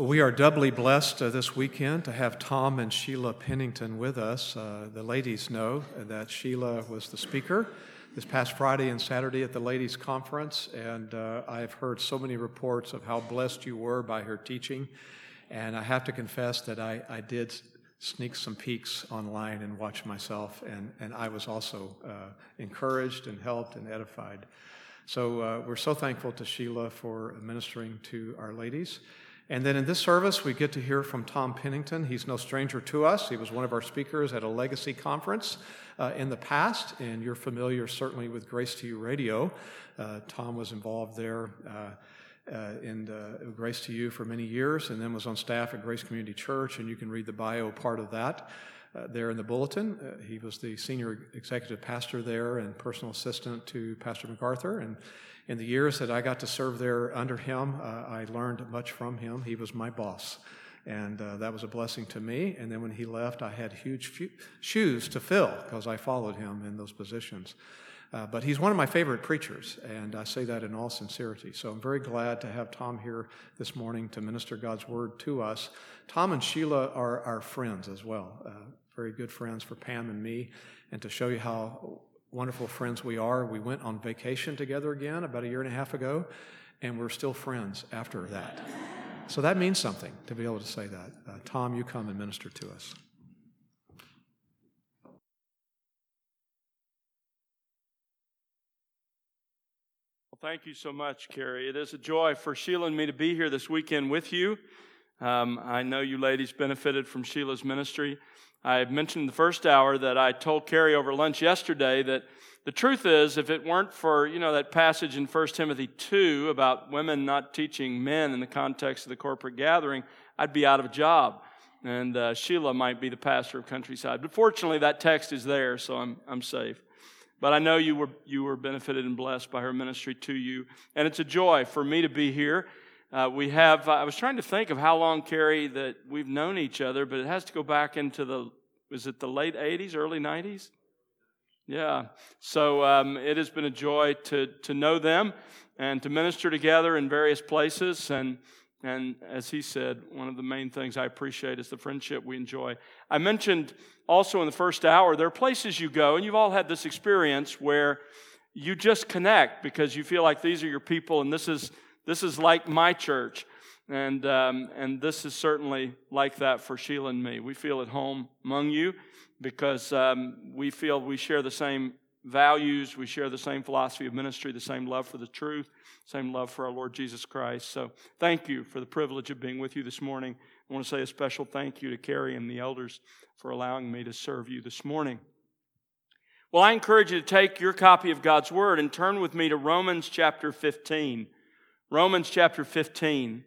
We are doubly blessed this weekend to have Tom and Sheila Pennington with us. The ladies know that Sheila was the speaker this past Friday and Saturday at the ladies' conference, and I've heard so many reports of how blessed you were by her teaching, and I have to confess that I did sneak some peeks online and watch myself, and I was also encouraged and helped and edified. So we're so thankful to Sheila for ministering to our ladies. And then in this service, we get to hear from Tom Pennington. He's no stranger to us. He was one of our speakers at a Legacy conference in the past, and you're familiar certainly with Grace to You Radio. Tom was involved there in Grace to You for many years, and then was on staff at Grace Community Church, and you can read the bio part of that there in the bulletin. He was the senior executive pastor there and personal assistant to Pastor MacArthur, and in the years that I got to serve there under him, I learned much from him. He was my boss, and that was a blessing to me. And then when he left, I had huge shoes to fill because I followed him in those positions. But he's one of my favorite preachers, and I say that in all sincerity. So I'm very glad to have Tom here this morning to minister God's Word to us. Tom and Sheila are our friends as well, very good friends for Pam and me, and to show you how wonderful friends we are. We went on vacation together again about a year and a half ago, and we're still friends after that. So that means something to be able to say that. Tom, you come and minister to us. Well, thank you so much, Carrie. It is a joy for Sheila and me to be here this weekend with you. I know you ladies benefited from Sheila's ministry. I mentioned in the first hour that I told Carrie over lunch yesterday that the truth is, if it weren't for, that passage in 1 Timothy 2 about women not teaching men in the context of the corporate gathering, I'd be out of a job. And Sheila might be the pastor of Countryside. But fortunately, that text is there, so I'm safe. But I know you were benefited and blessed by her ministry to you. And it's a joy for me to be here. I was trying to think of how long, Carrie, that we've known each other, but it has to go back into the late 80s, early 90s? Yeah. So it has been a joy to know them and to minister together in various places. And as he said, one of the main things I appreciate is the friendship we enjoy. I mentioned also in the first hour, there are places you go, and you've all had this experience where you just connect because you feel like these are your people, and this is like my church, and this is certainly like that for Sheila and me. We feel at home among you because we feel we share the same values, we share the same philosophy of ministry, the same love for the truth, same love for our Lord Jesus Christ. So thank you for the privilege of being with you this morning. I want to say a special thank you to Carrie and the elders for allowing me to serve you this morning. Well, I encourage you to take your copy of God's Word and turn with me to Romans chapter 15. Romans chapter 15.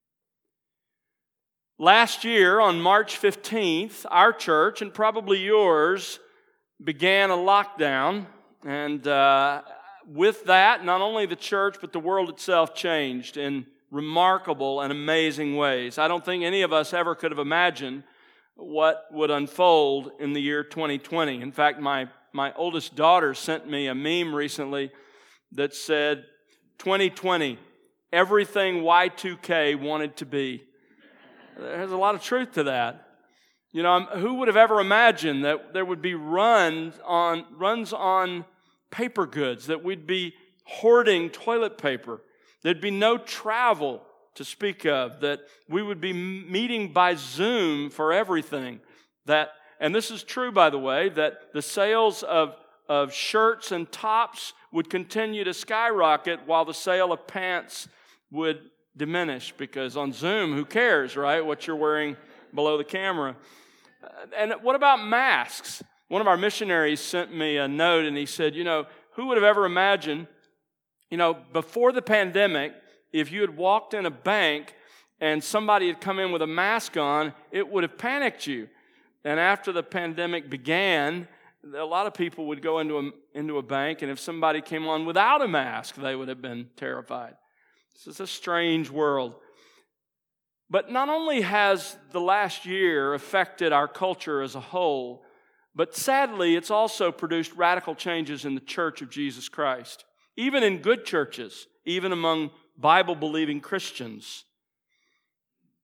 Last year, on March 15th, our church, and probably yours, began a lockdown. And with that, not only the church, but the world itself changed in remarkable and amazing ways. I don't think any of us ever could have imagined what would unfold in the year 2020. In fact, my oldest daughter sent me a meme recently that said, 2020, everything Y2K wanted to be. There's a lot of truth to that. Who would have ever imagined that there would be runs on paper goods, that we'd be hoarding toilet paper, there'd be no travel to speak of, that we would be meeting by Zoom for everything. And this is true, by the way, that the sales of shirts and tops would continue to skyrocket while the sale of pants would diminish, because on Zoom, who cares, right, what you're wearing below the camera? And what about masks? One of our missionaries sent me a note, and he said, who would have ever imagined, before the pandemic, if you had walked in a bank and somebody had come in with a mask on, it would have panicked you. And after the pandemic began, a lot of people would go into a bank, and if somebody came on without a mask, they would have been terrified. This is a strange world. But not only has the last year affected our culture as a whole, but sadly, it's also produced radical changes in the Church of Jesus Christ, even in good churches, even among Bible-believing Christians.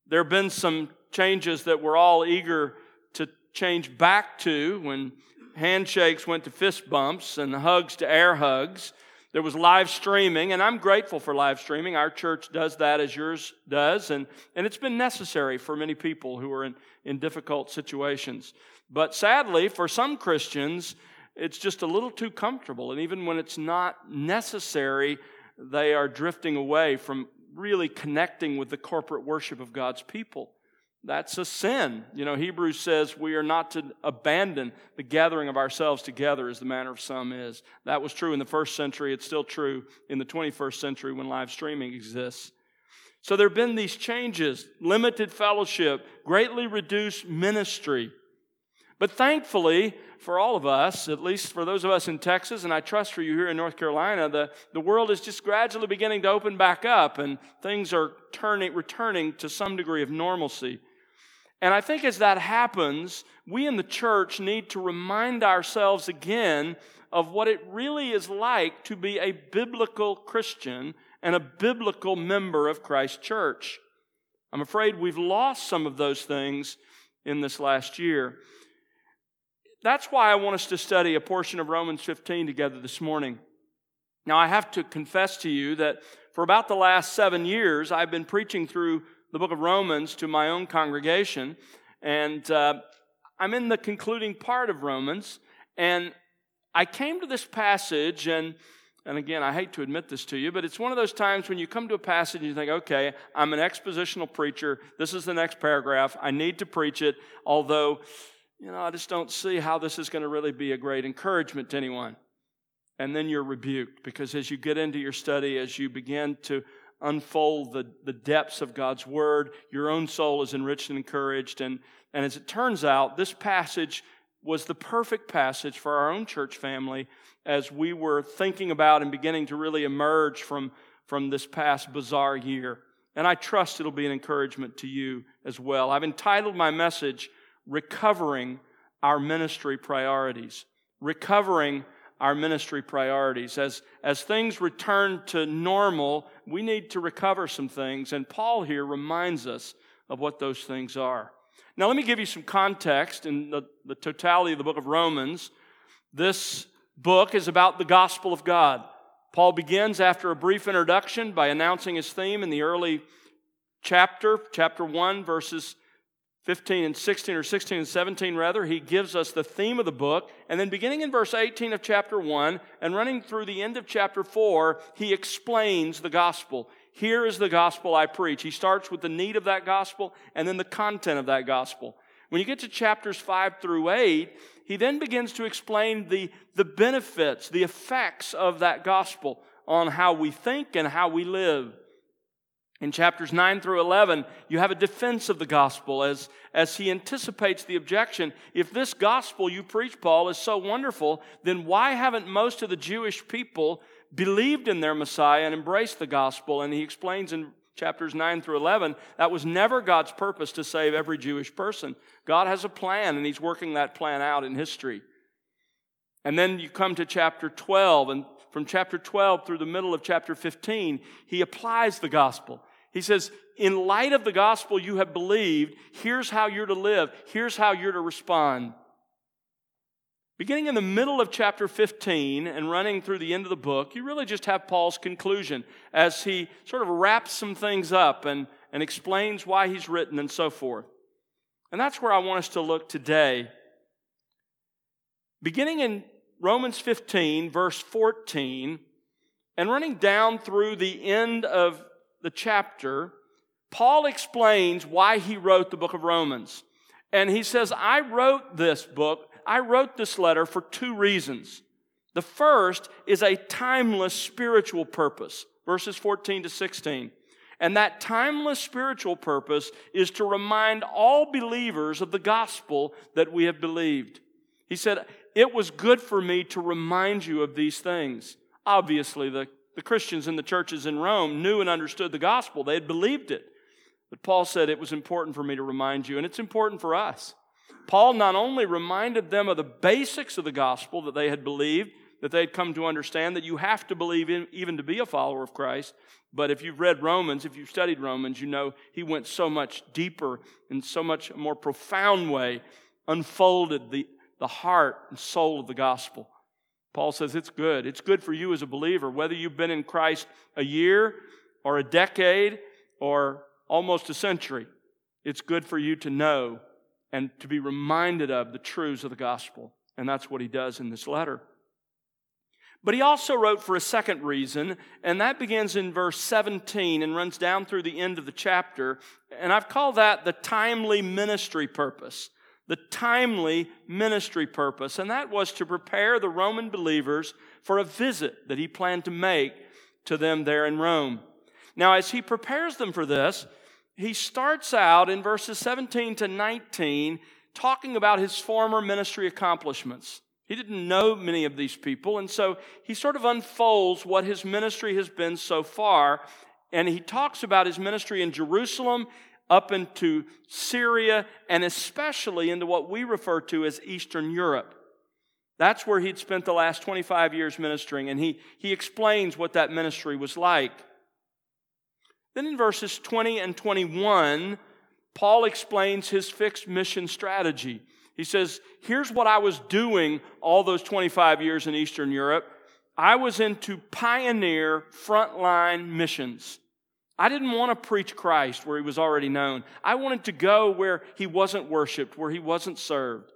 There have been some changes that we're all eager to change back to when handshakes went to fist bumps and hugs to air hugs. There was live streaming, and I'm grateful for live streaming. Our church does that as yours does, and it's been necessary for many people who are in difficult situations. But sadly, for some Christians, it's just a little too comfortable, and even when it's not necessary, they are drifting away from really connecting with the corporate worship of God's people. That's a sin. Hebrews says we are not to abandon the gathering of ourselves together as the manner of some is. That was true in the first century. It's still true in the 21st century when live streaming exists. So there have been these changes, limited fellowship, greatly reduced ministry. But thankfully, for all of us, at least for those of us in Texas, and I trust for you here in North Carolina, the world is just gradually beginning to open back up, and things are returning to some degree of normalcy. And I think as that happens, we in the church need to remind ourselves again of what it really is like to be a biblical Christian and a biblical member of Christ's church. I'm afraid we've lost some of those things in this last year. That's why I want us to study a portion of Romans 15 together this morning. Now, I have to confess to you that for about the last 7 years, I've been preaching through the book of Romans to my own congregation, and I'm in the concluding part of Romans, and I came to this passage, and again, I hate to admit this to you, but it's one of those times when you come to a passage and you think, okay, I'm an expositional preacher, this is the next paragraph, I need to preach it, although, I just don't see how this is going to really be a great encouragement to anyone. And then you're rebuked, because as you get into your study, as you begin to unfold the depths of God's Word, your own soul is enriched and encouraged. And as it turns out, this passage was the perfect passage for our own church family as we were thinking about and beginning to really emerge from this past bizarre year. And I trust it'll be an encouragement to you as well. I've entitled my message, Recovering Our Ministry Priorities. Recovering our ministry priorities. As things return to normal, we need to recover some things, and Paul here reminds us of what those things are. Now, let me give you some context in the totality of the book of Romans. This book is about the gospel of God. Paul begins after a brief introduction by announcing his theme in the early chapter 1, verses 15 and 16, or 16 and 17 rather, he gives us the theme of the book. And then beginning in verse 18 of chapter 1 and running through the end of chapter 4, he explains the gospel. Here is the gospel I preach. He starts with the need of that gospel and then the content of that gospel. When you get to chapters 5 through 8, he then begins to explain the benefits, the effects of that gospel on how we think and how we live. In chapters 9 through 11, you have a defense of the gospel as he anticipates the objection. If this gospel you preach, Paul, is so wonderful, then why haven't most of the Jewish people believed in their Messiah and embraced the gospel? And he explains in chapters 9 through 11, that was never God's purpose to save every Jewish person. God has a plan, and he's working that plan out in history. And then you come to chapter 12, and from chapter 12 through the middle of chapter 15, he applies the gospel. He says, in light of the gospel you have believed, here's how you're to live. Here's how you're to respond. Beginning in the middle of chapter 15 and running through the end of the book, you really just have Paul's conclusion as he sort of wraps some things up and explains why he's written and so forth. And that's where I want us to look today. Beginning in Romans 15, verse 14, and running down through the end of the chapter, Paul explains why he wrote the book of Romans. And he says, I wrote this letter for 2 reasons. The first is a timeless spiritual purpose, verses 14 to 16. And that timeless spiritual purpose is to remind all believers of the gospel that we have believed. He said, it was good for me to remind you of these things. Obviously, the Christians in the churches in Rome knew and understood the gospel. They had believed it. But Paul said it was important for me to remind you, and it's important for us. Paul not only reminded them of the basics of the gospel that they had believed, that they'd come to understand that you have to believe in even to be a follower of Christ. But if you've read Romans, if you've studied Romans, you know he went so much deeper in so much more profound way, unfolded the heart and soul of the gospel. Paul says it's good. It's good for you as a believer, whether you've been in Christ a year or a decade or almost a century. It's good for you to know and to be reminded of the truths of the gospel. And that's what he does in this letter. But he also wrote for a second reason, and that begins in verse 17 and runs down through the end of the chapter. And I've called that the timely ministry purpose. The timely ministry purpose. And that was to prepare the Roman believers for a visit that he planned to make to them there in Rome. Now, as he prepares them for this, he starts out in verses 17 to 19 talking about his former ministry accomplishments. He didn't know many of these people, and so he sort of unfolds what his ministry has been so far, and he talks about his ministry in Jerusalem, up into Syria, and especially into what we refer to as Eastern Europe. That's where he'd spent the last 25 years ministering, and he explains what that ministry was like. Then in verses 20 and 21, Paul explains his fixed mission strategy. He says, here's what I was doing all those 25 years in Eastern Europe. I was into pioneer frontline missions. I didn't want to preach Christ where he was already known. I wanted to go where he wasn't worshiped, where he wasn't served.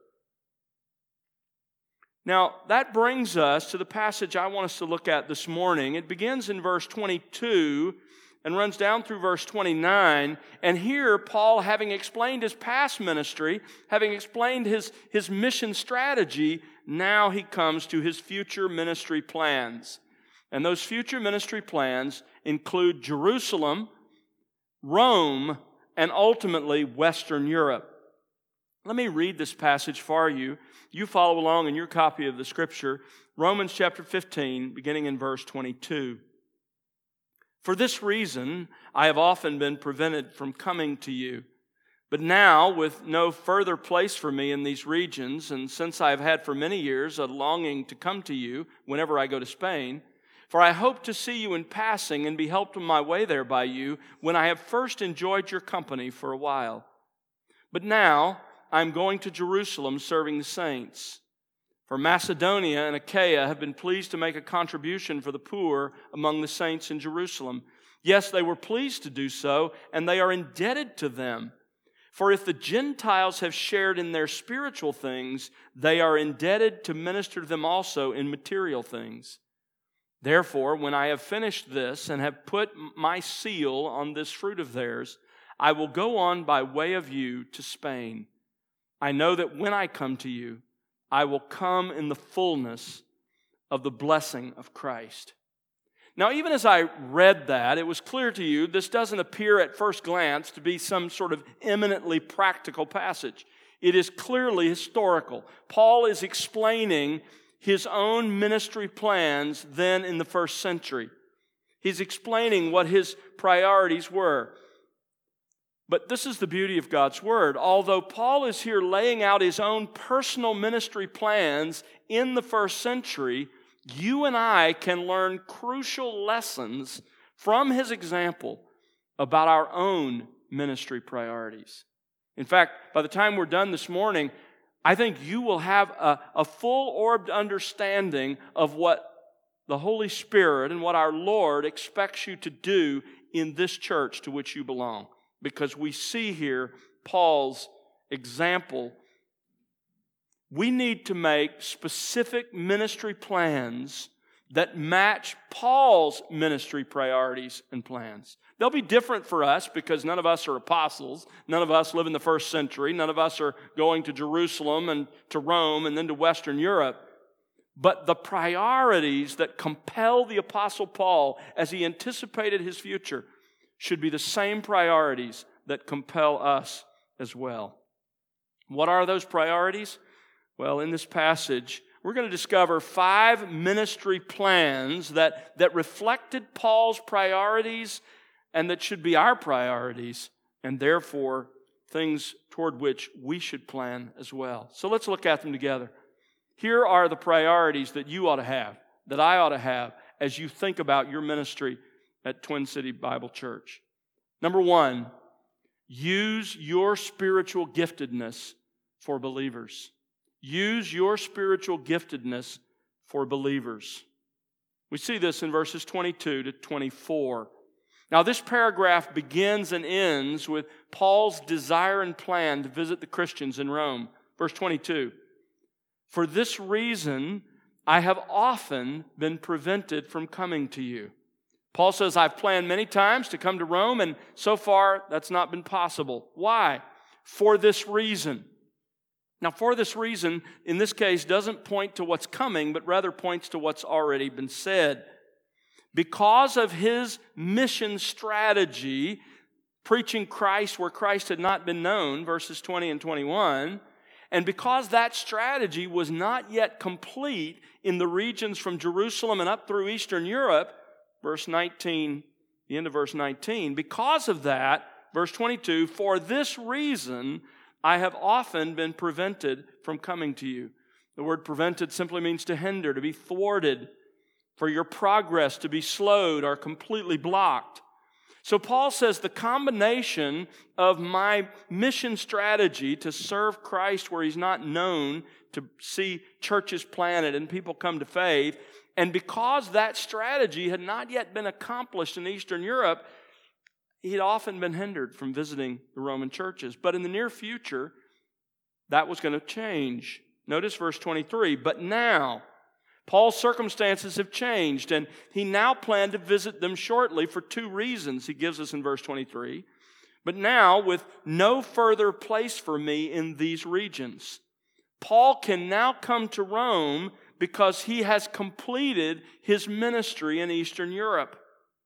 Now, that brings us to the passage I want us to look at this morning. It begins in verse 22 and runs down through verse 29. And here, Paul, having explained his past ministry, having explained his mission strategy, now he comes to his future ministry plans. And those future ministry plans include Jerusalem, Rome, and ultimately Western Europe. Let me read this passage for you. You follow along in your copy of the Scripture. Romans chapter 15, beginning in verse 22. For this reason, I have often been prevented from coming to you. But now, with no further place for me in these regions, and since I have had for many years a longing to come to you whenever I go to Spain, for I hope to see you in passing and be helped on my way there by you when I have first enjoyed your company for a while. But now I am going to Jerusalem serving the saints. For Macedonia and Achaia have been pleased to make a contribution for the poor among the saints in Jerusalem. Yes, they were pleased to do so, and they are indebted to them. For if the Gentiles have shared in their spiritual things, they are indebted to minister to them also in material things. Therefore, when I have finished this and have put my seal on this fruit of theirs, I will go on by way of you to Spain. I know that when I come to you, I will come in the fullness of the blessing of Christ. Now, even as I read that, it was clear to you this doesn't appear at first glance to be some sort of eminently practical passage. It is clearly historical. Paul is explaining his own ministry plans then in the first century. He's explaining what his priorities were. But this is the beauty of God's Word. Although Paul is here laying out his own personal ministry plans in the first century, you and I can learn crucial lessons from his example about our own ministry priorities. In fact, by the time we're done this morning, I think you will have a full-orbed understanding of what the Holy Spirit and what our Lord expects you to do in this church to which you belong. Because we see here Paul's example. We need to make specific ministry plans that match Paul's ministry priorities and plans. They'll be different for us because none of us are apostles. None of us live in the first century. None of us are going to Jerusalem and to Rome and then to Western Europe. But the priorities that compel the Apostle Paul as he anticipated his future should be the same priorities that compel us as well. What are those priorities? Well, in this passage, we're going to discover 5 ministry plans that reflected Paul's priorities and that should be our priorities, and therefore things toward which we should plan as well. So let's look at them together. Here are the priorities that you ought to have, that I ought to have, as you think about your ministry at Twin City Bible Church. Number one, use your spiritual giftedness for believers. Use your spiritual giftedness for believers. We see this in verses 22 to 24. Now, this paragraph begins and ends with Paul's desire and plan to visit the Christians in Rome. Verse 22, "For this reason, I have often been prevented from coming to you." Paul says, I've planned many times to come to Rome, and so far that's not been possible. Why? For this reason. Now, for this reason, in this case, doesn't point to what's coming, but rather points to what's already been said. Because of his mission strategy, preaching Christ where Christ had not been known, verses 20 and 21, and because that strategy was not yet complete in the regions from Jerusalem and up through Eastern Europe, verse 19, the end of verse 19, because of that, verse 22, "For this reason I have often been prevented from coming to you." The word prevented simply means to hinder, to be thwarted, for your progress to be slowed or completely blocked. So Paul says the combination of my mission strategy to serve Christ where He's not known, to see churches planted and people come to faith, and because that strategy had not yet been accomplished in Eastern Europe, he had often been hindered from visiting the Roman churches. But in the near future, that was going to change. Notice verse 23, "But now, Paul's circumstances have changed, and he now planned to visit them shortly for two reasons," he gives us in verse 23. "But now, with no further place for me in these regions." Paul can now come to Rome because he has completed his ministry in Eastern Europe.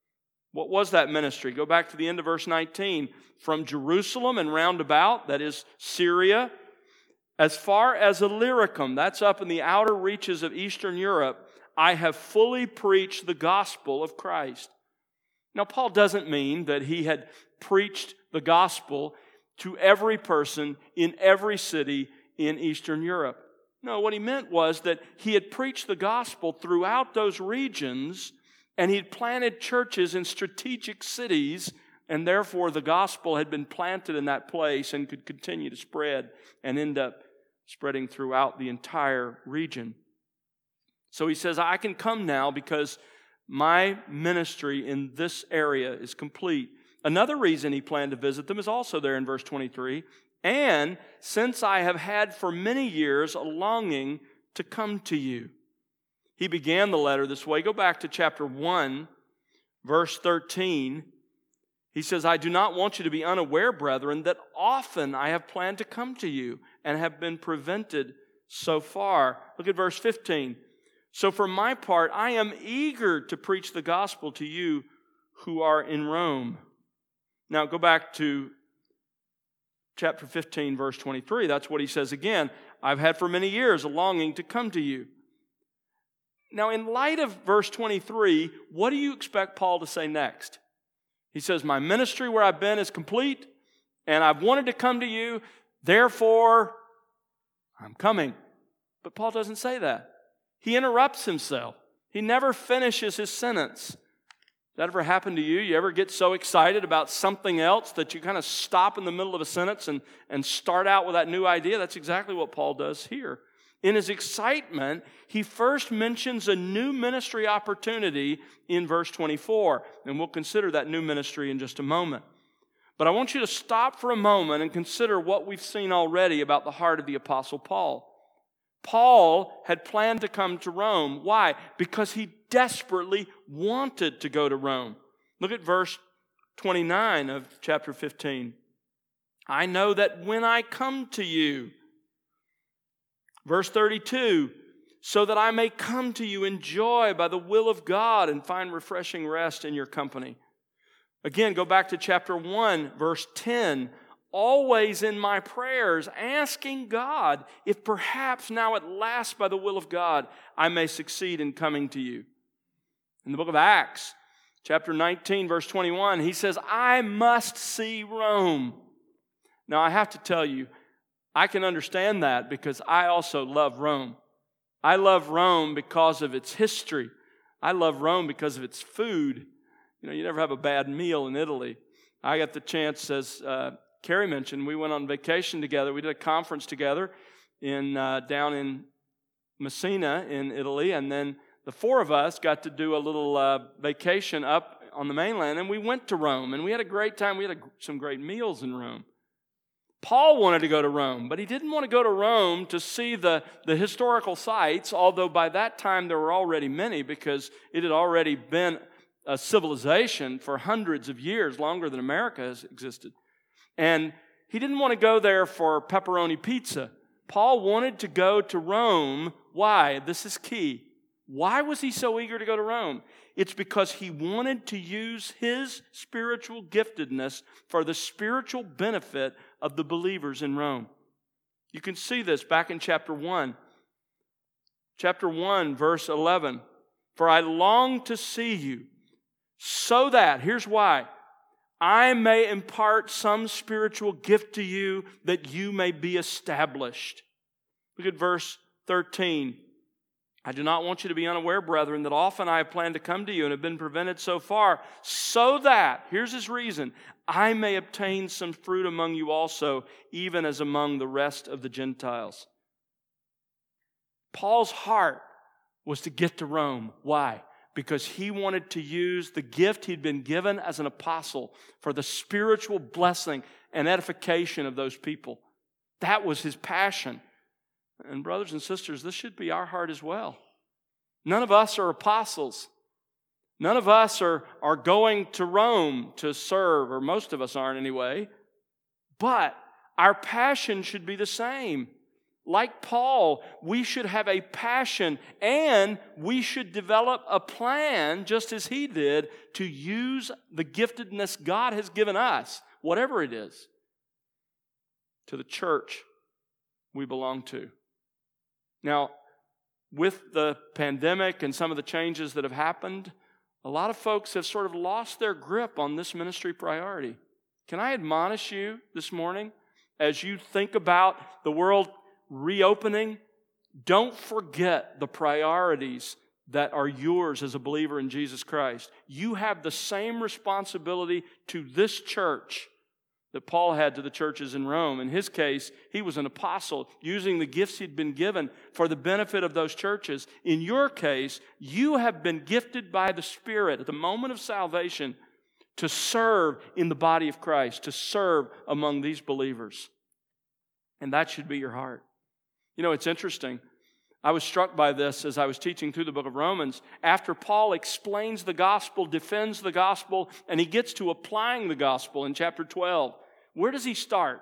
What was that ministry? Go back to the end of verse 19. "From Jerusalem and round about," that is Syria, "as far as Illyricum," that's up in the outer reaches of Eastern Europe, "I have fully preached the gospel of Christ." Now, Paul doesn't mean that he had preached the gospel to every person in every city in Eastern Europe. No, what he meant was that he had preached the gospel throughout those regions, and he'd planted churches in strategic cities, and therefore the gospel had been planted in that place and could continue to spread and end up spreading throughout the entire region. So he says, I can come now because my ministry in this area is complete. Another reason he planned to visit them is also there in verse 23. "And since I have had for many years a longing to come to you." He began the letter this way. Go back to chapter 1, verse 13. He says, "I do not want you to be unaware, brethren, that often I have planned to come to you and have been prevented so far." Look at verse 15. "So for my part, I am eager to preach the gospel to you who are in Rome." Now go back to chapter 15, verse 23. That's what he says again. "I've had for many years a longing to come to you." Now, in light of verse 23, what do you expect Paul to say next? He says, my ministry where I've been is complete, and I've wanted to come to you, therefore I'm coming. But Paul doesn't say that. He interrupts himself. He never finishes his sentence. That ever happened to you? You ever get so excited about something else that you kind of stop in the middle of a sentence and start out with that new idea? That's exactly what Paul does here. In his excitement, he first mentions a new ministry opportunity in verse 24, and we'll consider that new ministry in just a moment. But I want you to stop for a moment and consider what we've seen already about the heart of the Apostle Paul. Paul had planned to come to Rome. Why? Because he desperately wanted to go to Rome. Look at verse 29 of chapter 15. "I know that when I come to you," verse 32, "so that I may come to you in joy by the will of God and find refreshing rest in your company." Again, go back to chapter 1, verse 10. "Always in my prayers, asking God, if perhaps now at last by the will of God, I may succeed in coming to you." In the book of Acts, chapter 19, verse 21, he says, "I must see Rome." Now, I have to tell you, I can understand that because I also love Rome. I love Rome because of its history. I love Rome because of its food. You never have a bad meal in Italy. I got the chance, as Carrie mentioned, we went on vacation together. We did a conference together down in Messina in Italy, and then the four of us got to do a little vacation up on the mainland, and we went to Rome, and we had a great time. We had some great meals in Rome. Paul wanted to go to Rome, but he didn't want to go to Rome to see the historical sites, although by that time there were already many, because it had already been a civilization for hundreds of years, longer than America has existed. And he didn't want to go there for pepperoni pizza. Paul wanted to go to Rome. Why? This is key. Why was he so eager to go to Rome? It's because he wanted to use his spiritual giftedness for the spiritual benefit of the believers in Rome. You can see this back in chapter 1. Chapter 1, verse 11. For I long to see you, so that, here's why, I may impart some spiritual gift to you that you may be established. Look at verse 13. I do not want you to be unaware, brethren, that often I have planned to come to you and have been prevented so far, so that, here's his reason, I may obtain some fruit among you also, even as among the rest of the Gentiles. Paul's heart was to get to Rome. Why? Because he wanted to use the gift he'd been given as an apostle for the spiritual blessing and edification of those people. That was his passion. And brothers and sisters, this should be our heart as well. None of us are apostles. None of us are going to Rome to serve, or most of us aren't anyway. But our passion should be the same. Like Paul, we should have a passion, and we should develop a plan, just as he did, to use the giftedness God has given us, whatever it is, to the church we belong to. Now, with the pandemic and some of the changes that have happened, a lot of folks have sort of lost their grip on this ministry priority. Can I admonish you this morning, as you think about the world reopening, don't forget the priorities that are yours as a believer in Jesus Christ. You have the same responsibility to this church that Paul had to the churches in Rome. In his case, he was an apostle, using the gifts he'd been given for the benefit of those churches. In your case, you have been gifted by the Spirit at the moment of salvation to serve in the body of Christ, to serve among these believers. And that should be your heart. It's interesting. I was struck by this as I was teaching through the book of Romans. After Paul explains the gospel, defends the gospel, and he gets to applying the gospel in chapter 12, where does he start?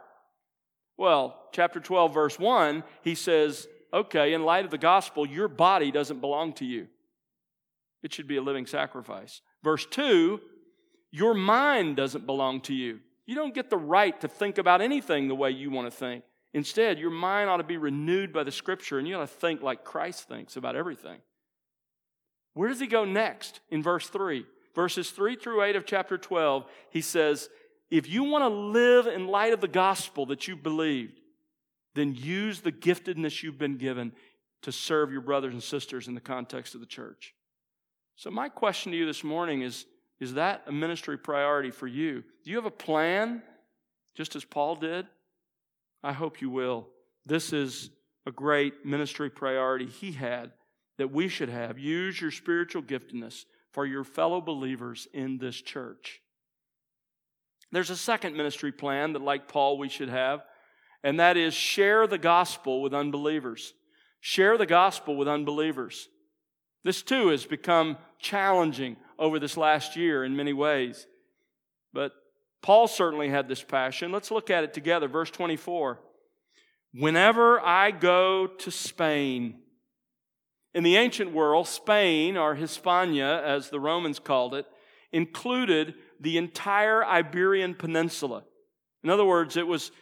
Well, chapter 12, verse 1, he says, okay, in light of the gospel, your body doesn't belong to you. It should be a living sacrifice. Verse 2, your mind doesn't belong to you. You don't get the right to think about anything the way you want to think. Instead, your mind ought to be renewed by the Scripture, and you ought to think like Christ thinks about everything. Where does he go next? In verse 3. Verses 3 through 8 of chapter 12, he says, if you want to live in light of the gospel that you believed, then use the giftedness you've been given to serve your brothers and sisters in the context of the church. So my question to you this morning is that a ministry priority for you? Do you have a plan, just as Paul did? I hope you will. This is a great ministry priority he had that we should have. Use your spiritual giftedness for your fellow believers in this church. There's a second ministry plan that, like Paul, we should have, and that is share the gospel with unbelievers. Share the gospel with unbelievers. This, too, has become challenging over this last year in many ways. But Paul certainly had this passion. Let's look at it together. Verse 24. Whenever I go to Spain. In the ancient world, Spain, or Hispania, as the Romans called it, included the entire Iberian Peninsula. In other words,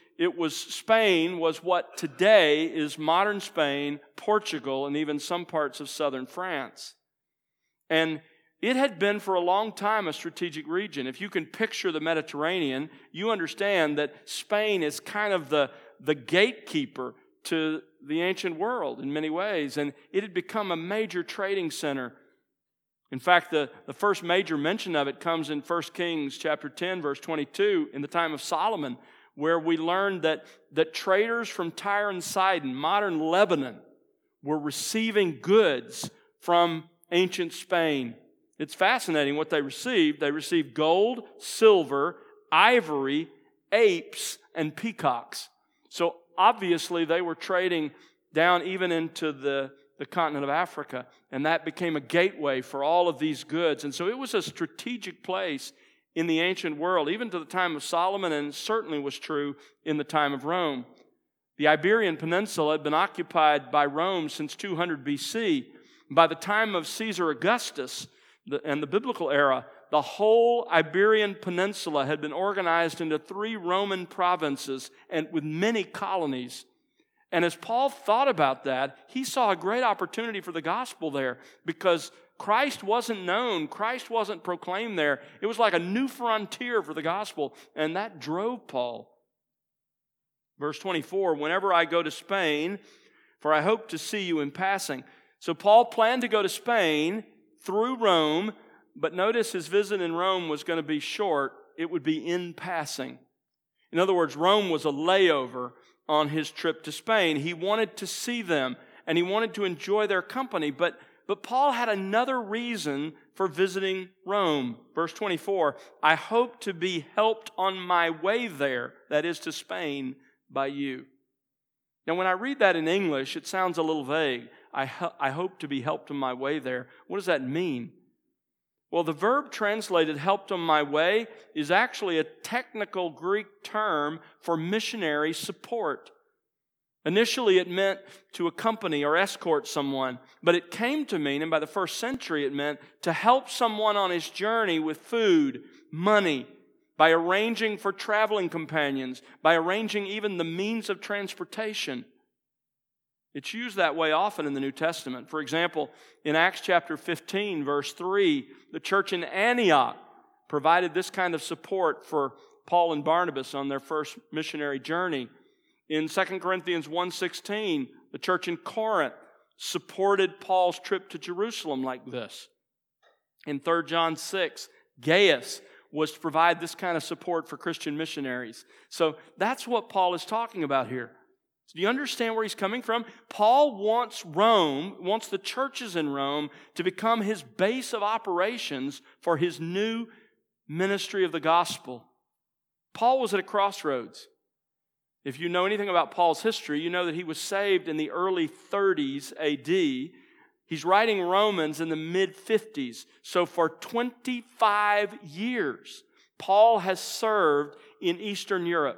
Spain was what today is modern Spain, Portugal, and even some parts of southern France. And it had been for a long time a strategic region. If you can picture the Mediterranean, you understand that Spain is kind of the gatekeeper to the ancient world in many ways, and it had become a major trading center. In fact, the first major mention of it comes in 1 Kings chapter 10, verse 22, in the time of Solomon, where we learned that traders from Tyre and Sidon, modern Lebanon, were receiving goods from ancient Spain. It's fascinating what they received. They received gold, silver, ivory, apes, and peacocks. So obviously they were trading down even into the continent of Africa, and that became a gateway for all of these goods. And so it was a strategic place in the ancient world, even to the time of Solomon, and certainly was true in the time of Rome. The Iberian Peninsula had been occupied by Rome since 200 BC. By the time of Caesar Augustus and the biblical era, the whole Iberian Peninsula had been organized into 3 Roman provinces and with many colonies. And as Paul thought about that, he saw a great opportunity for the gospel there because Christ wasn't known. Christ wasn't proclaimed there. It was like a new frontier for the gospel, and that drove Paul. Verse 24, whenever I go to Spain, for I hope to see you in passing. So Paul planned to go to Spain through Rome, but notice his visit in Rome was going to be short. It would be in passing. In other words, Rome was a layover on his trip to Spain. He wanted to see them, and he wanted to enjoy their company, but Paul had another reason for visiting Rome. Verse 24, I hope to be helped on my way there, that is to Spain, by you. Now, when I read that in English, it sounds a little vague. I hope to be helped on my way there. What does that mean? Well, the verb translated helped on my way is actually a technical Greek term for missionary support. Initially, it meant to accompany or escort someone, but it came to mean, and by the first century, it meant to help someone on his journey with food, money, by arranging for traveling companions, by arranging even the means of transportation. It's used that way often in the New Testament. For example, in Acts chapter 15, verse 3, the church in Antioch provided this kind of support for Paul and Barnabas on their first missionary journey. In 2 Corinthians 1:16, the church in Corinth supported Paul's trip to Jerusalem like this. In 3 John 6, Gaius was to provide this kind of support for Christian missionaries. So that's what Paul is talking about here. Do you understand where he's coming from? Paul wants the churches in Rome to become his base of operations for his new ministry of the gospel. Paul was at a crossroads. If you know anything about Paul's history, you know that he was saved in the early 30s AD. He's writing Romans in the mid-50s. So for 25 years, Paul has served in Eastern Europe.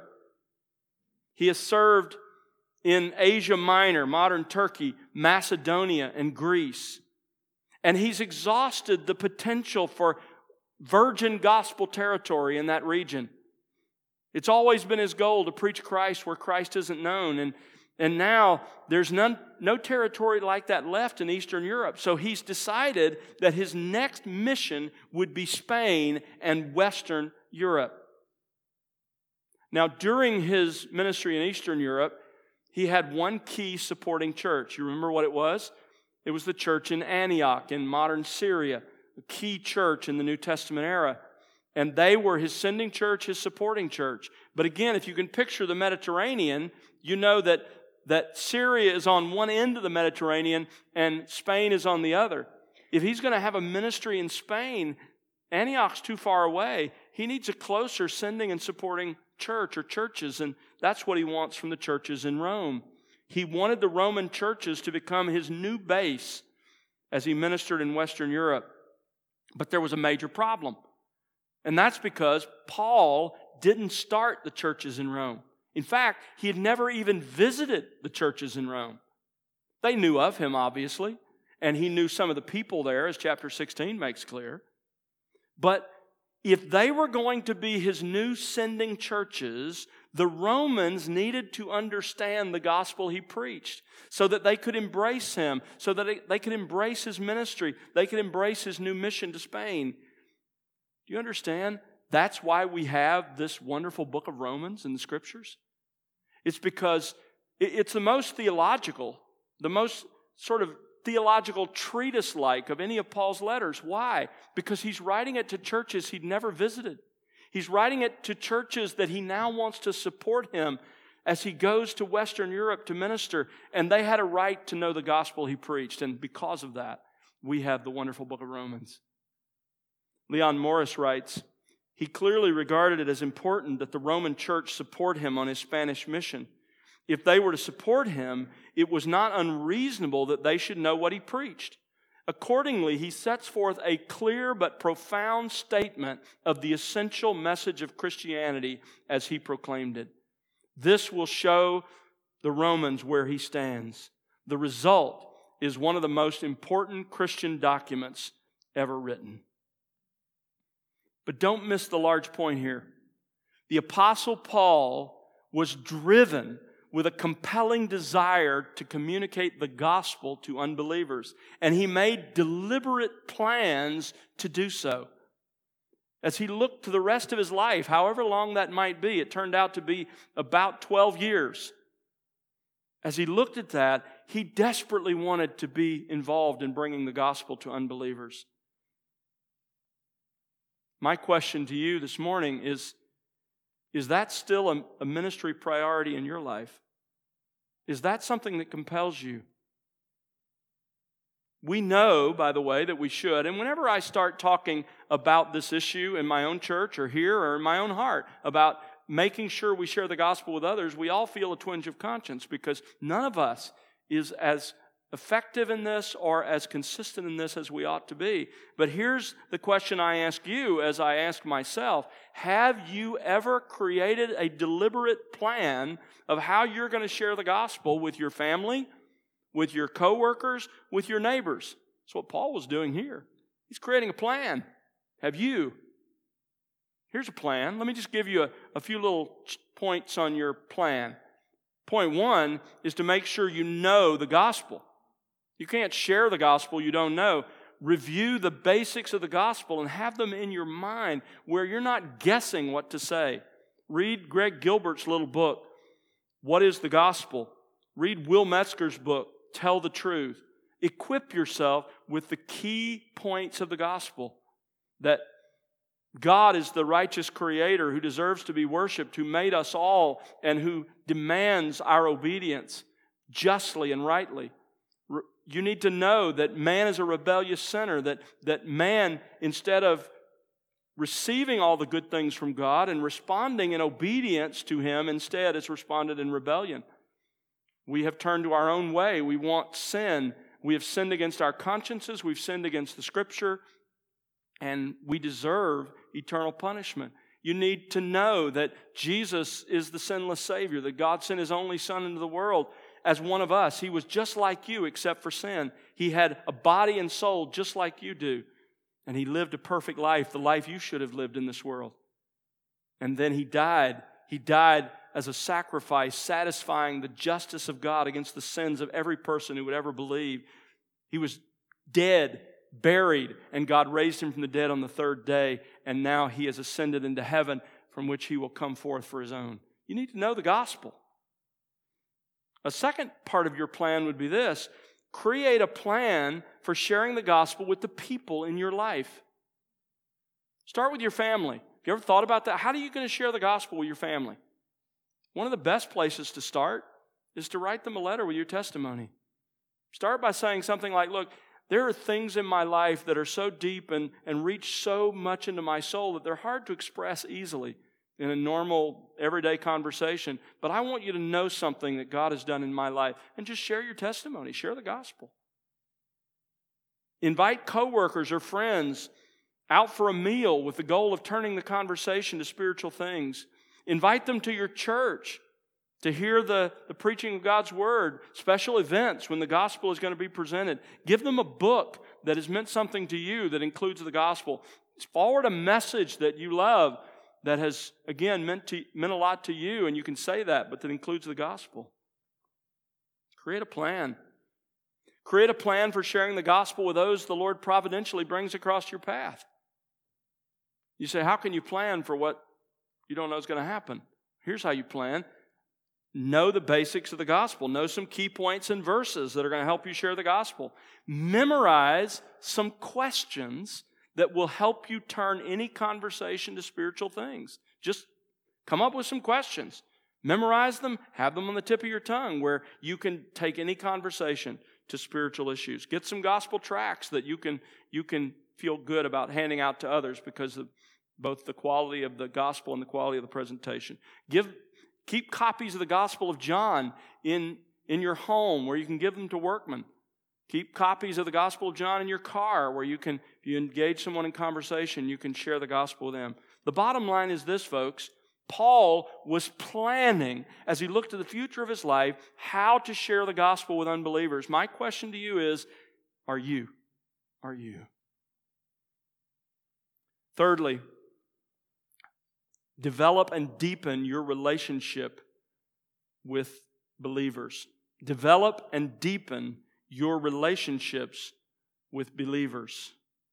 He has served in Asia Minor, modern Turkey, Macedonia, and Greece. And he's exhausted the potential for virgin gospel territory in that region. It's always been his goal to preach Christ where Christ isn't known. And now there's no territory like that left in Eastern Europe. So he's decided that his next mission would be Spain and Western Europe. Now, during his ministry in Eastern Europe, he had one key supporting church. You remember what it was? It was the church in Antioch in modern Syria, a key church in the New Testament era. And they were his sending church, his supporting church. But again, if you can picture the Mediterranean, you know that Syria is on one end of the Mediterranean and Spain is on the other. If he's going to have a ministry in Spain, Antioch's too far away. He needs a closer sending and supporting church or churches, and that's what he wants from the churches in Rome. He wanted the Roman churches to become his new base as he ministered in Western Europe. But there was a major problem. And that's because Paul didn't start the churches in Rome. In fact, he had never even visited the churches in Rome. They knew of him, obviously, and he knew some of the people there, as chapter 16 makes clear. But if they were going to be his new sending churches, the Romans needed to understand the gospel he preached so that they could embrace him, so that they could embrace his ministry, they could embrace his new mission to Spain. Do you understand? That's why we have this wonderful book of Romans in the Scriptures. It's because It's the most theological, the most sort of theological treatise-like of any of Paul's letters. Why? Because he's writing it to churches he'd never visited. He's writing it to churches that he now wants to support him as he goes to Western Europe to minister. And they had a right to know the gospel he preached. And because of that, we have the wonderful book of Romans. Leon Morris writes, he clearly regarded it as important that the Roman church support him on his Spanish mission. If they were to support him, it was not unreasonable that they should know what he preached. Accordingly, he sets forth a clear but profound statement of the essential message of Christianity as he proclaimed it. This will show the Romans where he stands. The result is one of the most important Christian documents ever written. But don't miss the large point here. The Apostle Paul was driven with a compelling desire to communicate the gospel to unbelievers. And he made deliberate plans to do so. As he looked to the rest of his life, however long that might be, it turned out to be about 12 years. As he looked at that, he desperately wanted to be involved in bringing the gospel to unbelievers. My question to you this morning is that still a ministry priority in your life? Is that something that compels you? We know, by the way, that we should. And whenever I start talking about this issue in my own church or here or in my own heart about making sure we share the gospel with others, we all feel a twinge of conscience because none of us is as effective in this or as consistent in this as we ought to be. But here's the question I ask you as I ask myself. Have you ever created a deliberate plan of how you're going to share the gospel with your family, with your coworkers, with your neighbors? That's what Paul was doing here. He's creating a plan. Have you? Here's a plan. Let me just give you a few little points on your plan. Point one is to make sure you know the gospel. You can't share the gospel you don't know. Review the basics of the gospel and have them in your mind where you're not guessing what to say. Read Greg Gilbert's little book, What is the Gospel? Read Will Metzger's book, Tell the Truth. Equip yourself with the key points of the gospel. That God is the righteous creator who deserves to be worshiped, who made us all, and who demands our obedience justly and rightly. You need to know that man is a rebellious sinner, that man, instead of receiving all the good things from God and responding in obedience to Him, instead has responded in rebellion. We have turned to our own way. We want sin. We have sinned against our consciences. We've sinned against the Scripture. And we deserve eternal punishment. You need to know that Jesus is the sinless Savior, that God sent His only Son into the world as one of us. He was just like you except for sin. He had a body and soul just like you do. And He lived a perfect life, the life you should have lived in this world. And then He died. He died as a sacrifice, satisfying the justice of God against the sins of every person who would ever believe. He was dead, buried, and God raised Him from the dead on the third day, and now He has ascended into heaven from which He will come forth for His own. You need to know the gospel. A second part of your plan would be this: create a plan for sharing the gospel with the people in your life. Start with your family. You ever thought about that? How are you going to share the gospel with your family? One of the best places to start is to write them a letter with your testimony. Start by saying something like, look, there are things in my life that are so deep and reach so much into my soul that they're hard to express easily in a normal, everyday conversation. But I want you to know something that God has done in my life. And just share your testimony. Share the gospel. Invite coworkers or friends out for a meal with the goal of turning the conversation to spiritual things. Invite them to your church to hear the preaching of God's Word, special events when the gospel is going to be presented. Give them a book that has meant something to you that includes the gospel. Forward a message that you love that has, again, meant a lot to you, and you can say that, but that includes the gospel. Create a plan. Create a plan for sharing the gospel with those the Lord providentially brings across your path. You say, how can you plan for what you don't know is going to happen? Here's how you plan. know the basics of the gospel. Know some key points and verses that are going to help you share the gospel. Memorize some questions that will help you turn any conversation to spiritual things. Just come up with some questions. Memorize them. Have them on the tip of your tongue where you can take any conversation to spiritual issues. Get some gospel tracts that you can feel good about handing out to others because of both the quality of the gospel and the quality of the presentation. Keep copies of the Gospel of John in your home where you can give them to workmen. Keep copies of the Gospel of John in your car where you can, if you engage someone in conversation, you can share the gospel with them. The bottom line is this, folks. Paul was planning, as he looked to the future of his life, how to share the gospel with unbelievers. My question to you is, are you? Are you? Thirdly, develop and deepen your relationship with believers. Develop and deepen your relationships with believers.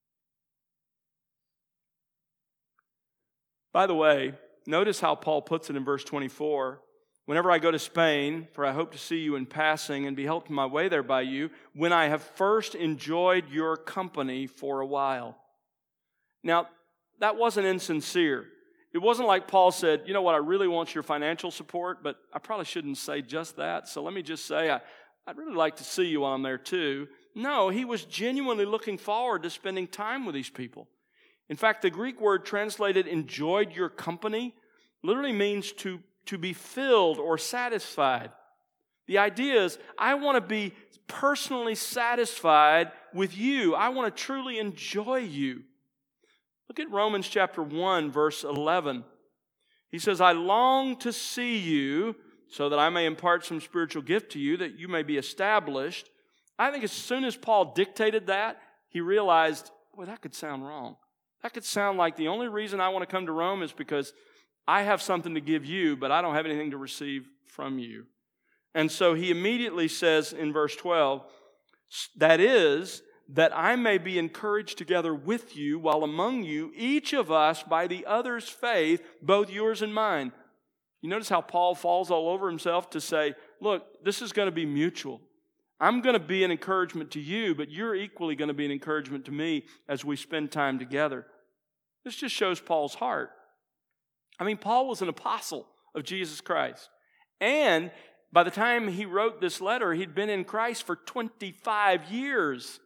By the way, notice how Paul puts it in verse 24. Whenever I go to Spain, for I hope to see you in passing and be helped in my way there by you, when I have first enjoyed your company for a while. Now, that wasn't insincere. It wasn't like Paul said, you know what, I really want your financial support, but I probably shouldn't say just that. So let me just say, I'd really like to see you while I'm there too. No, he was genuinely looking forward to spending time with these people. In fact, the Greek word translated enjoyed your company literally means to be filled or satisfied. The idea is, I want to be personally satisfied with you. I want to truly enjoy you. Look at Romans chapter 1, verse 11. He says, I long to see you so that I may impart some spiritual gift to you, that you may be established. I think as soon as Paul dictated that, he realized, well, that could sound wrong. That could sound like the only reason I want to come to Rome is because I have something to give you, but I don't have anything to receive from you. And so he immediately says in verse 12, that is, that I may be encouraged together with you while among you, each of us by the other's faith, both yours and mine. You notice how Paul falls all over himself to say, look, this is going to be mutual. I'm going to be an encouragement to you, but you're equally going to be an encouragement to me as we spend time together. This just shows Paul's heart. I mean, Paul was an apostle of Jesus Christ. And by the time he wrote this letter, he'd been in Christ for 25 years.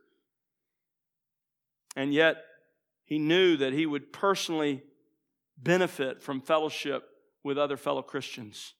And yet, he knew that he would personally benefit from fellowship with other fellow Christians.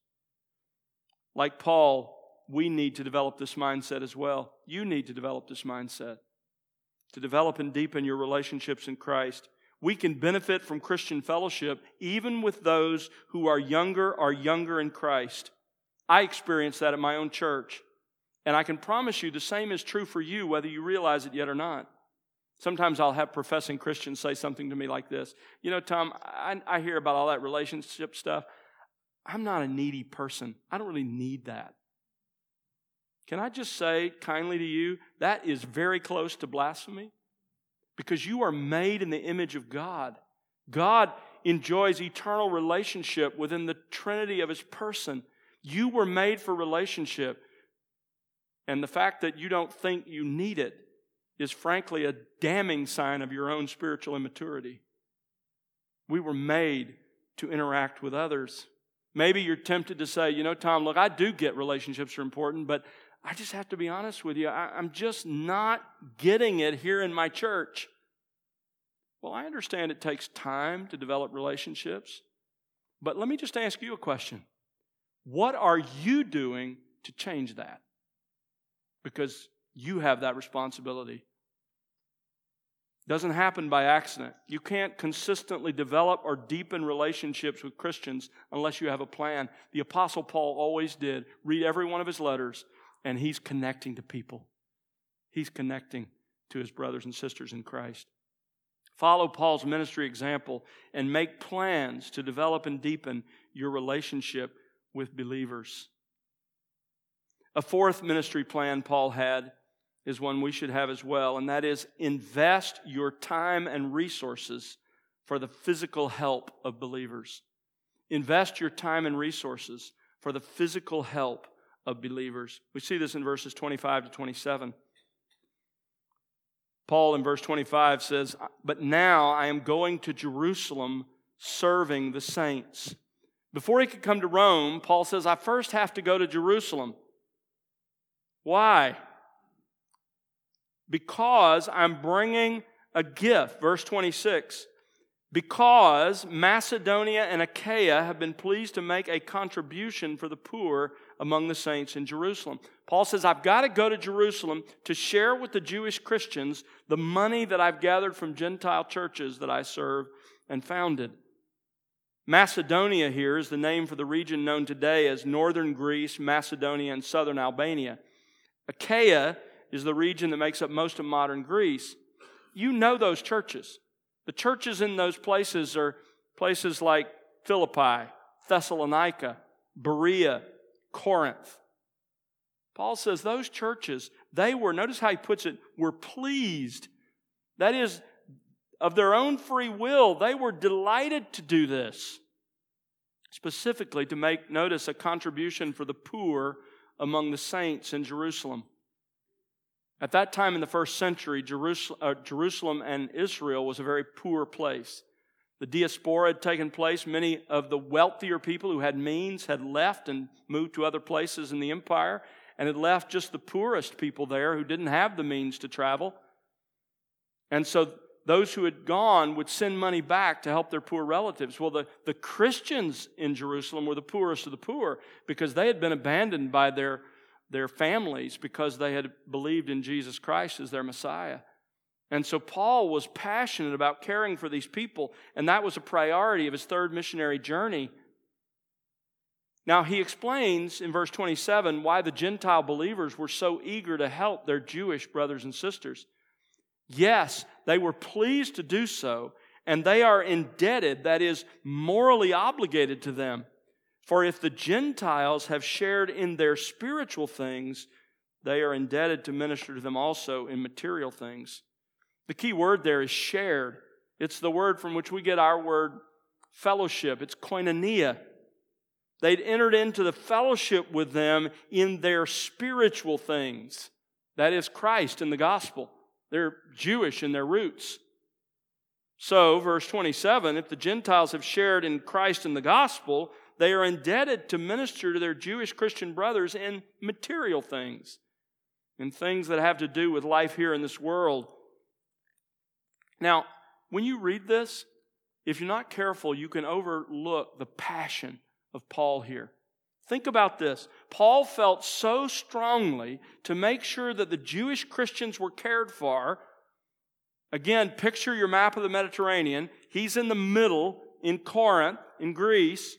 Like Paul, we need to develop this mindset as well. You need to develop this mindset. To develop and deepen your relationships in Christ. We can benefit from Christian fellowship even with those who are younger in Christ. I experienced that at my own church. And I can promise you the same is true for you whether you realize it yet or not. Sometimes I'll have professing Christians say something to me like this. You know, Tom, I hear about all that relationship stuff. I'm not a needy person. I don't really need that. Can I just say kindly to you, that is very close to blasphemy? Because you are made in the image of God. God enjoys eternal relationship within the Trinity of His person. You were made for relationship. And the fact that you don't think you need it is frankly a damning sign of your own spiritual immaturity. We were made to interact with others. Maybe you're tempted to say, you know, Tom, look, I do get relationships are important, but I just have to be honest with you. I'm just not getting it here in my church. Well, I understand it takes time to develop relationships, but let me just ask you a question. What are you doing to change that? Because you have that responsibility. It doesn't happen by accident. You can't consistently develop or deepen relationships with Christians unless you have a plan. The Apostle Paul always did. Read every one of his letters, and he's connecting to people. He's connecting to his brothers and sisters in Christ. Follow Paul's ministry example and make plans to develop and deepen your relationship with believers. A fourth ministry plan Paul had is one we should have as well, and that is invest your time and resources for the physical help of believers. Invest your time and resources for the physical help of believers. We see this in verses 25 to 27. Paul in verse 25 says, "But now I am going to Jerusalem serving the saints." Before he could come to Rome, Paul says, I first have to go to Jerusalem. Why? Because I'm bringing a gift. Verse 26. Because Macedonia and Achaia have been pleased to make a contribution for the poor among the saints in Jerusalem. Paul says, I've got to go to Jerusalem to share with the Jewish Christians the money that I've gathered from Gentile churches that I serve and founded. Macedonia here is the name for the region known today as northern Greece, Macedonia, and southern Albania. Achaia is the region that makes up most of modern Greece. You know those churches. The churches in those places are places like Philippi, Thessalonica, Berea, Corinth. Paul says those churches, notice how he puts it, were pleased. That is, of their own free will, they were delighted to do this. Specifically to make, notice, a contribution for the poor among the saints in Jerusalem. At that time in the first century, Jerusalem and Israel was a very poor place. The diaspora had taken place. Many of the wealthier people who had means had left and moved to other places in the empire, and had left just the poorest people there who didn't have the means to travel. And so those who had gone would send money back to help their poor relatives. Well, the Christians in Jerusalem were the poorest of the poor because they had been abandoned by their families because they had believed in Jesus Christ as their Messiah. And so Paul was passionate about caring for these people, and that was a priority of his third missionary journey. Now, he explains in verse 27 why the Gentile believers were so eager to help their Jewish brothers and sisters. Yes, they were pleased to do so, and they are indebted, that is, morally obligated to them. For if the Gentiles have shared in their spiritual things, they are indebted to minister to them also in material things. The key word there is shared. It's the word from which we get our word fellowship. It's koinonia. They'd entered into the fellowship with them in their spiritual things. That is Christ and the gospel. They're Jewish in their roots. So, verse 27, if the Gentiles have shared in Christ and the gospel, they are indebted to minister to their Jewish Christian brothers in material things, in things that have to do with life here in this world. Now, when you read this, if you're not careful, you can overlook the passion of Paul here. Think about this. Paul felt so strongly to make sure that the Jewish Christians were cared for. Again, picture your map of the Mediterranean. He's in the middle in Corinth, in Greece.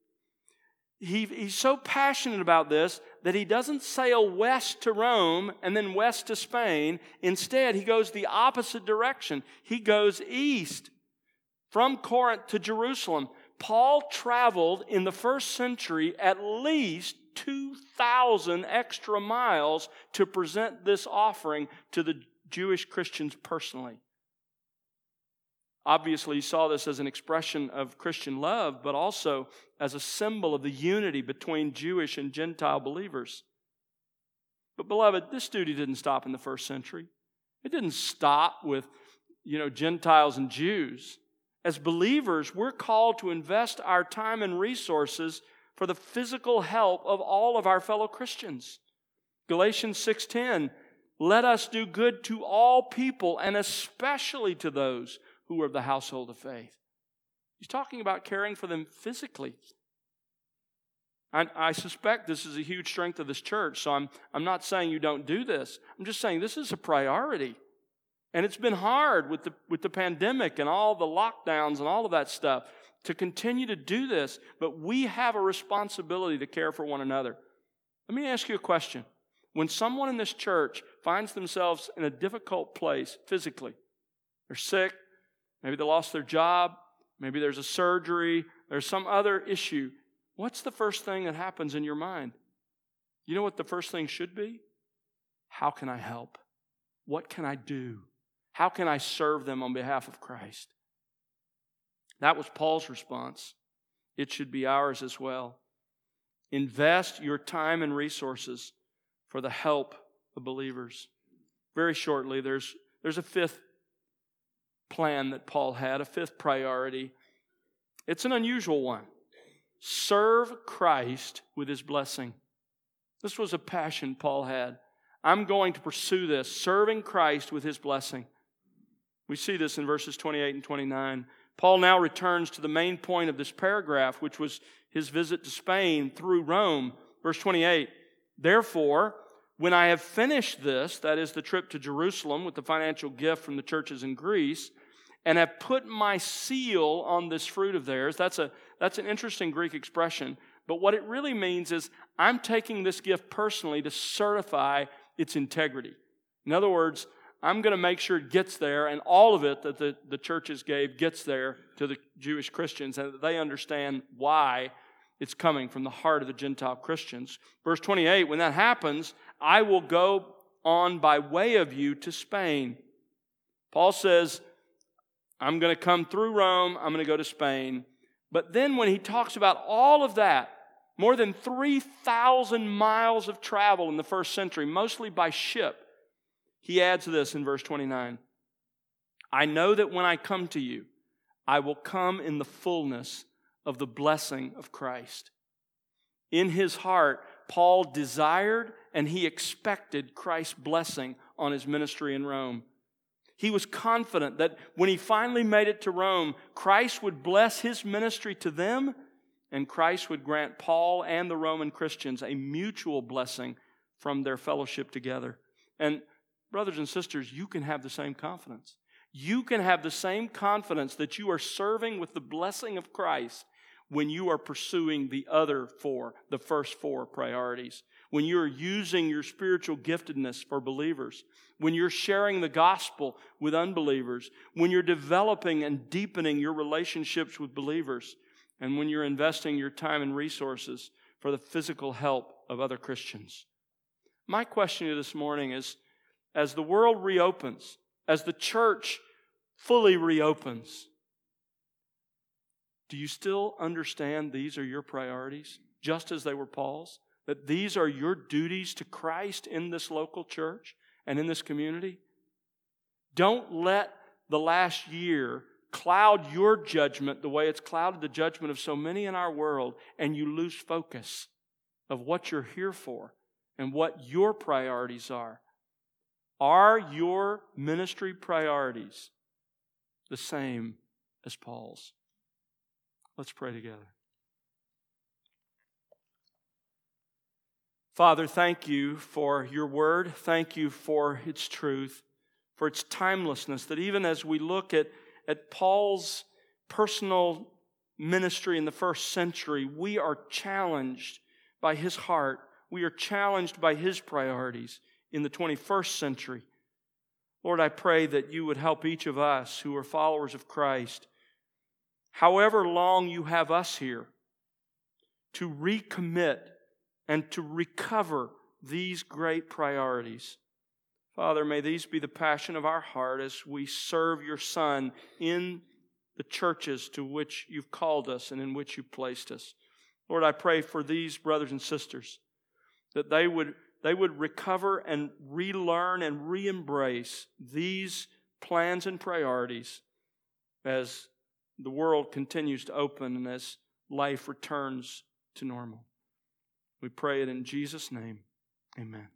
He's so passionate about this that he doesn't sail west to Rome and then west to Spain. Instead, he goes the opposite direction. He goes east from Corinth to Jerusalem. Paul traveled in the first century at least 2,000 extra miles to present this offering to the Jewish Christians personally. Obviously, he saw this as an expression of Christian love, but also as a symbol of the unity between Jewish and Gentile believers. But beloved, this duty didn't stop in the first century. It didn't stop with, Gentiles and Jews. As believers, we're called to invest our time and resources for the physical help of all of our fellow Christians. Galatians 6:10, let us do good to all people, and especially to those who are of the household of faith. He's talking about caring for them physically. I suspect this is a huge strength of this church, so I'm not saying you don't do this. I'm just saying this is a priority. And it's been hard with the pandemic and all the lockdowns and all of that stuff to continue to do this, but we have a responsibility to care for one another. Let me ask you a question. When someone in this church finds themselves in a difficult place physically, they're sick, maybe they lost their job, maybe there's a surgery, there's some other issue, what's the first thing that happens in your mind? You know what the first thing should be? How can I help? What can I do? How can I serve them on behalf of Christ? That was Paul's response. It should be ours as well. Invest your time and resources for the help of believers. Very shortly, there's a fifth plan that Paul had, a fifth priority. It's an unusual one. Serve Christ with His blessing. This was a passion Paul had. I'm going to pursue this, serving Christ with His blessing. We see this in verses 28 and 29. Paul now returns to the main point of this paragraph, which was his visit to Spain through Rome. Verse 28, therefore, when I have finished this, that is the trip to Jerusalem with the financial gift from the churches in Greece, and have put my seal on this fruit of theirs, that's an interesting Greek expression, but what it really means is I'm taking this gift personally to certify its integrity. In other words, I'm going to make sure it gets there, and all of it that the churches gave gets there to the Jewish Christians, and that they understand why it's coming from the heart of the Gentile Christians. Verse 28, when that happens, I will go on by way of you to Spain. Paul says, I'm going to come through Rome, I'm going to go to Spain. But then when he talks about all of that, more than 3,000 miles of travel in the first century, mostly by ship, he adds this in verse 29. I know that when I come to you, I will come in the fullness of the blessing of Christ. In his heart, Paul desired and he expected Christ's blessing on his ministry in Rome. He was confident that when he finally made it to Rome, Christ would bless his ministry to them, and Christ would grant Paul and the Roman Christians a mutual blessing from their fellowship together. And brothers and sisters, you can have the same confidence. You can have the same confidence that you are serving with the blessing of Christ when you are pursuing the first four priorities. When you're using your spiritual giftedness for believers. When you're sharing the gospel with unbelievers. When you're developing and deepening your relationships with believers. And when you're investing your time and resources for the physical help of other Christians. My question to you this morning is, as the world reopens, as the church fully reopens, do you still understand these are your priorities, just as they were Paul's? That these are your duties to Christ in this local church and in this community? Don't let the last year cloud your judgment the way it's clouded the judgment of so many in our world, and you lose focus of what you're here for and what your priorities are. Are your ministry priorities the same as Paul's? Let's pray together. Father, thank you for your word. Thank you for its truth, for its timelessness, that even as we look at Paul's personal ministry in the first century, we are challenged by his heart. We are challenged by his priorities in the 21st century. Lord, I pray that you would help each of us who are followers of Christ, however long you have us here, to recommit and to recover these great priorities. Father, may these be the passion of our heart as we serve your Son in the churches to which you've called us and in which you've placed us. Lord, I pray for these brothers and sisters that they would recover and relearn and re-embrace these plans and priorities as the world continues to open and as life returns to normal. We pray it in Jesus' name. Amen.